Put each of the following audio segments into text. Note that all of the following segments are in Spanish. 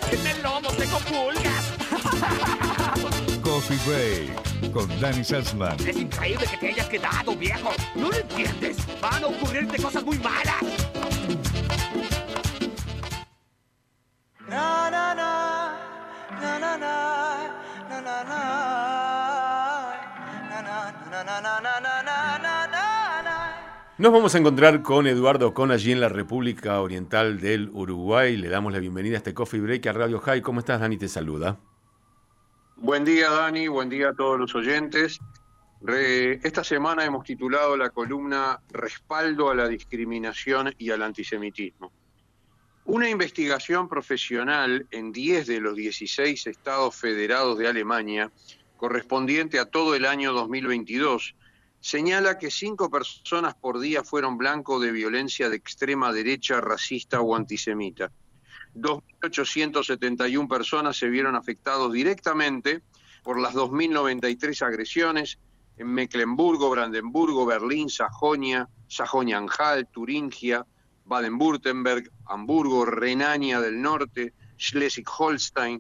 En el lomo tengo pulgas. Coffee Break con Dani Salzman. Es increíble que te hayas quedado, viejo. ¿No lo entiendes? Van a ocurrirte cosas muy malas. Na na na na na na na na na na na na na na. Nos vamos a encontrar con Eduardo Ocon allí en la República Oriental del Uruguay. Le damos la bienvenida a este Coffee Break a Radio High. ¿Cómo estás, Dani? Te saluda. Buen día, Dani. Buen día a todos los oyentes. Esta semana hemos titulado la columna Respaldo a la discriminación y al antisemitismo. Una investigación profesional en 10 de los 16 estados federados de Alemania, correspondiente a todo el año 2022, señala que 5 personas por día fueron blanco de violencia de extrema derecha, racista o antisemita. 2.871 personas se vieron afectados directamente por las 2.093 agresiones en Mecklemburgo, Brandenburgo, Berlín, Sajonia, Sajonia-Anhalt, Turingia, Baden-Württemberg, Hamburgo, Renania del Norte, Schleswig-Holstein.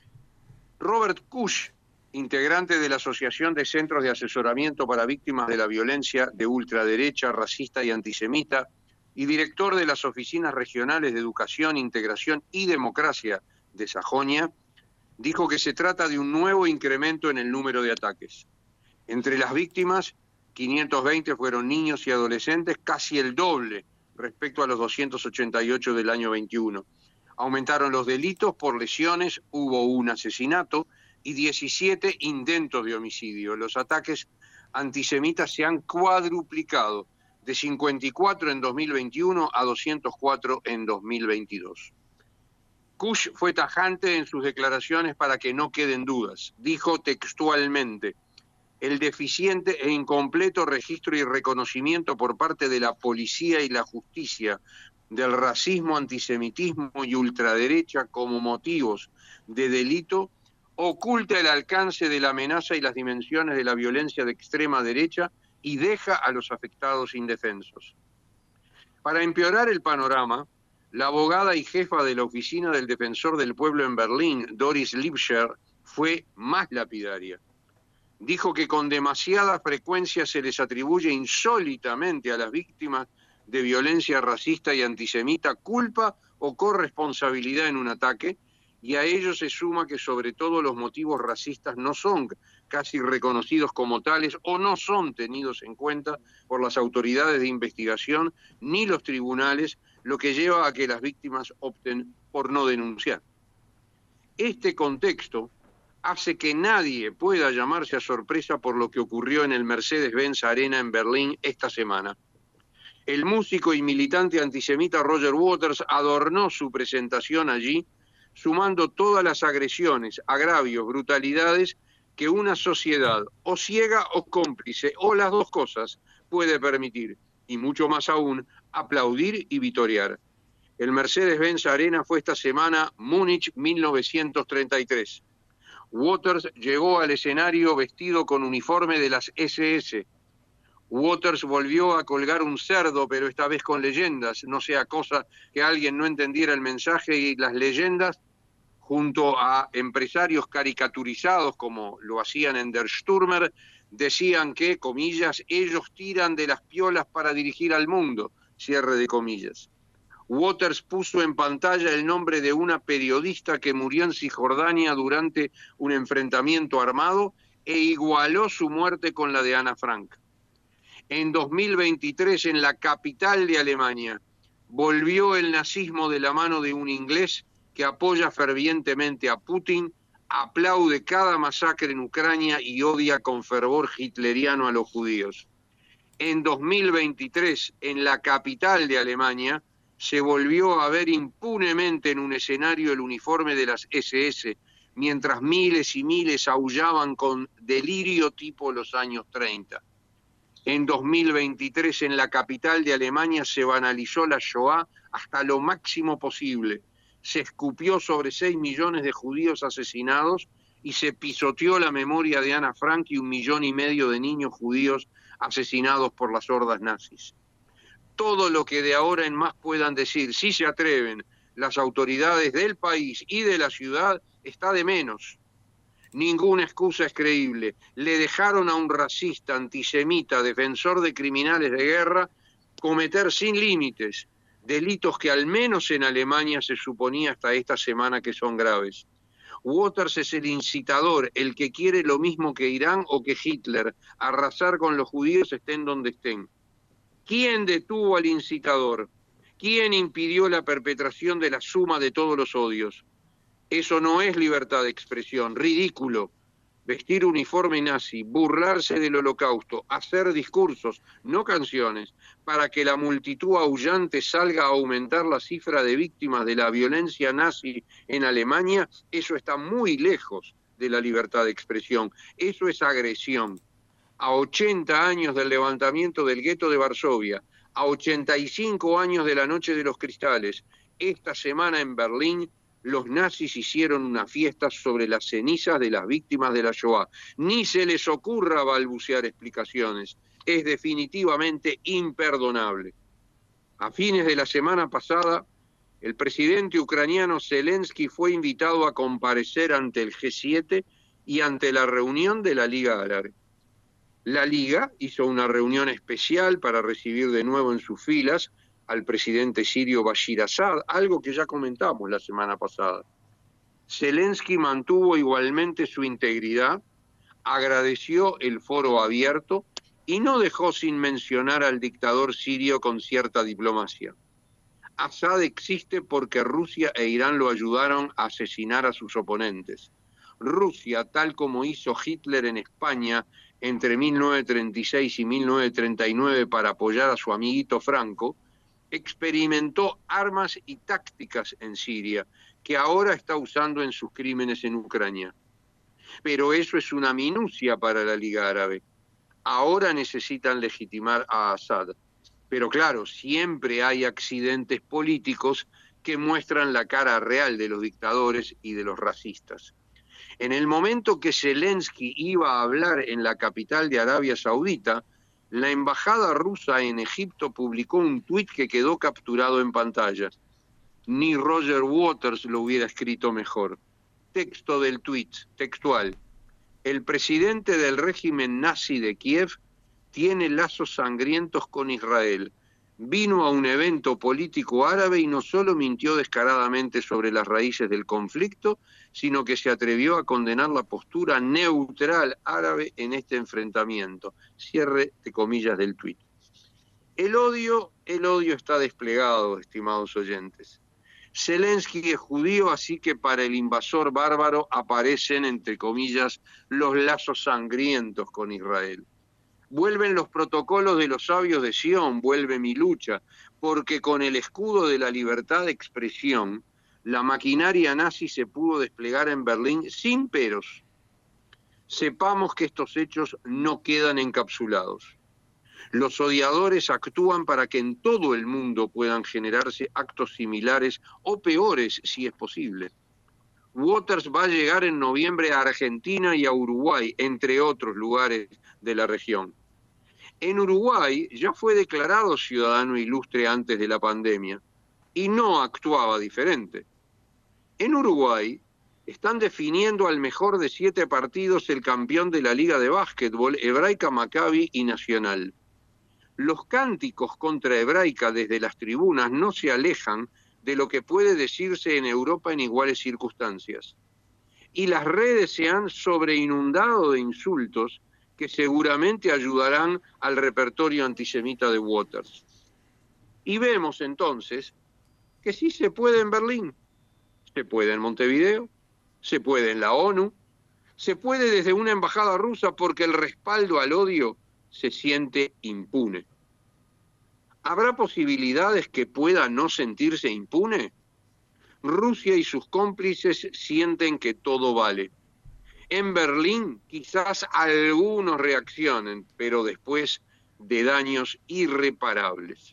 Robert Kusch, integrante de la Asociación de Centros de Asesoramiento para Víctimas de la Violencia de Ultraderecha, Racista y Antisemita, y director de las Oficinas Regionales de Educación, Integración y Democracia de Sajonia, dijo que se trata de un nuevo incremento en el número de ataques. Entre las víctimas, 520 fueron niños y adolescentes, casi el doble respecto a los 288 del año 21. Aumentaron los delitos por lesiones, hubo un asesinato y 17 intentos de homicidio. Los ataques antisemitas se han cuadruplicado, de 54 en 2021 a 204 en 2022. Kusch fue tajante en sus declaraciones para que no queden dudas. Dijo textualmente: el deficiente e incompleto registro y reconocimiento por parte de la policía y la justicia del racismo, antisemitismo y ultraderecha como motivos de delito oculta el alcance de la amenaza y las dimensiones de la violencia de extrema derecha y deja a los afectados indefensos. Para empeorar el panorama, la abogada y jefa de la Oficina del Defensor del Pueblo en Berlín, Doris Liebscher, fue más lapidaria. Dijo que con demasiada frecuencia se les atribuye insólitamente a las víctimas de violencia racista y antisemita culpa o corresponsabilidad en un ataque, y a ello se suma que sobre todo los motivos racistas no son casi reconocidos como tales o no son tenidos en cuenta por las autoridades de investigación ni los tribunales, lo que lleva a que las víctimas opten por no denunciar. Este contexto hace que nadie pueda llamarse a sorpresa por lo que ocurrió en el Mercedes-Benz Arena en Berlín esta semana. El músico y militante antisemita Roger Waters adornó su presentación allí, sumando todas las agresiones, agravios, brutalidades que una sociedad o ciega o cómplice, o las dos cosas, puede permitir, y mucho más aún, aplaudir y vitorear. El Mercedes-Benz Arena fue esta semana Múnich 1933. Waters llegó al escenario vestido con uniforme de las SS. Waters volvió a colgar un cerdo, pero esta vez con leyendas, no sea cosa que alguien no entendiera el mensaje, y las leyendas, junto a empresarios caricaturizados como lo hacían en Der Stürmer, decían que, comillas, ellos tiran de las piolas para dirigir al mundo, cierre de comillas. Waters puso en pantalla el nombre de una periodista que murió en Cisjordania durante un enfrentamiento armado e igualó su muerte con la de Ana Frank. En 2023, en la capital de Alemania, volvió el nazismo de la mano de un inglés que apoya fervientemente a Putin, aplaude cada masacre en Ucrania y odia con fervor hitleriano a los judíos. En 2023, en la capital de Alemania, se volvió a ver impunemente en un escenario el uniforme de las SS, mientras miles y miles aullaban con delirio tipo los años 30. En 2023, en la capital de Alemania, se banalizó la Shoah hasta lo máximo posible. Se escupió sobre 6 millones de judíos asesinados y se pisoteó la memoria de Ana Frank y 1,5 millones de niños judíos asesinados por las hordas nazis. Todo lo que de ahora en más puedan decir, si se atreven, las autoridades del país y de la ciudad está de menos. Ninguna excusa es creíble. Le dejaron a un racista, antisemita, defensor de criminales de guerra, cometer sin límites delitos que al menos en Alemania se suponía hasta esta semana que son graves. Waters es el incitador, el que quiere lo mismo que Irán o que Hitler, arrasar con los judíos estén donde estén. ¿Quién detuvo al incitador? ¿Quién impidió la perpetración de la suma de todos los odios? Eso no es libertad de expresión, ridículo. Vestir uniforme nazi, burlarse del holocausto, hacer discursos, no canciones, para que la multitud aullante salga a aumentar la cifra de víctimas de la violencia nazi en Alemania, eso está muy lejos de la libertad de expresión. Eso es agresión. A 80 años del levantamiento del gueto de Varsovia, a 85 años de la Noche de los Cristales, esta semana en Berlín, los nazis hicieron una fiesta sobre las cenizas de las víctimas de la Shoah. Ni se les ocurra balbucear explicaciones. Es definitivamente imperdonable. A fines de la semana pasada, el presidente ucraniano Zelensky fue invitado a comparecer ante el G7 y ante la reunión de la Liga Árabe. La Liga hizo una reunión especial para recibir de nuevo en sus filas al presidente sirio Bashir Assad, algo que ya comentamos la semana pasada. Zelensky mantuvo igualmente su integridad, agradeció el foro abierto y no dejó sin mencionar al dictador sirio con cierta diplomacia. Assad existe porque Rusia e Irán lo ayudaron a asesinar a sus oponentes. Rusia, tal como hizo Hitler en España entre 1936 y 1939 para apoyar a su amiguito Franco, experimentó armas y tácticas en Siria, que ahora está usando en sus crímenes en Ucrania. Pero eso es una minucia para la Liga Árabe. Ahora necesitan legitimar a Assad. Pero claro, siempre hay accidentes políticos que muestran la cara real de los dictadores y de los racistas. En el momento que Zelensky iba a hablar en la capital de Arabia Saudita, la embajada rusa en Egipto publicó un tuit que quedó capturado en pantalla. Ni Roger Waters lo hubiera escrito mejor. Texto del tuit, textual. El presidente del régimen nazi de Kiev tiene lazos sangrientos con Israel. Vino a un evento político árabe y no solo mintió descaradamente sobre las raíces del conflicto, sino que se atrevió a condenar la postura neutral árabe en este enfrentamiento. Cierre de comillas del tuit. El odio está desplegado, estimados oyentes. Zelensky es judío, así que para el invasor bárbaro aparecen, entre comillas, los lazos sangrientos con Israel. Vuelven los protocolos de los sabios de Sion, vuelve mi lucha, porque con el escudo de la libertad de expresión, la maquinaria nazi se pudo desplegar en Berlín sin peros. Sepamos que estos hechos no quedan encapsulados. Los odiadores actúan para que en todo el mundo puedan generarse actos similares o peores si es posible. Waters va a llegar en noviembre a Argentina y a Uruguay, entre otros lugares de la región. En Uruguay ya fue declarado ciudadano ilustre antes de la pandemia y no actuaba diferente. En Uruguay están definiendo al mejor de 7 partidos el campeón de la Liga de Básquetbol, Hebraica Maccabi y Nacional. Los cánticos contra Hebraica desde las tribunas no se alejan de lo que puede decirse en Europa en iguales circunstancias. Y las redes se han sobreinundado de insultos que seguramente ayudarán al repertorio antisemita de Waters. Y vemos entonces que sí se puede en Berlín, se puede en Montevideo, se puede en la ONU, se puede desde una embajada rusa porque el respaldo al odio se siente impune. ¿Habrá posibilidades que pueda no sentirse impune? Rusia y sus cómplices sienten que todo vale. En Berlín quizás algunos reaccionen, pero después de daños irreparables.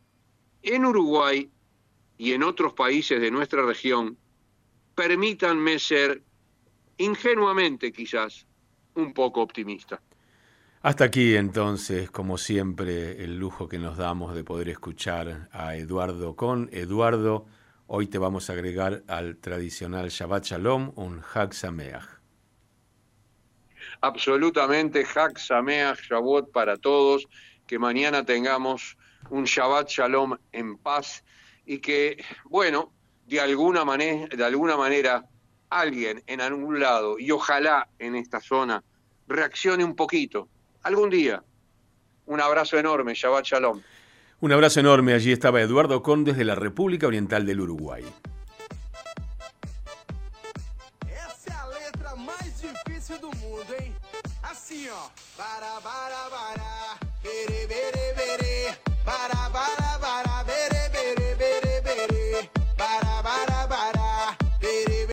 En Uruguay y en otros países de nuestra región, permítanme ser, ingenuamente quizás, un poco optimista. Hasta aquí entonces, como siempre, el lujo que nos damos de poder escuchar a Eduardo con Eduardo, Hoy te vamos a agregar al tradicional Shabbat Shalom un Hag Sameach. Absolutamente, Hag Sameach, Shavuot para todos, que mañana tengamos un Shabbat Shalom en paz y que, bueno, de alguna manera alguien en algún lado y ojalá en esta zona reaccione un poquito, algún día. Un abrazo enorme, Shabbat Shalom. Un abrazo enorme, allí estaba Eduardo Ocón desde la República Oriental del Uruguay. Essa é a letra mais difícil do mundo, hein? Assim, ó. Bara, bara, bara, bere, bere, bere. Bara, bara, bara, bere, bere, bere, bere. Bara, bara, bara, bere.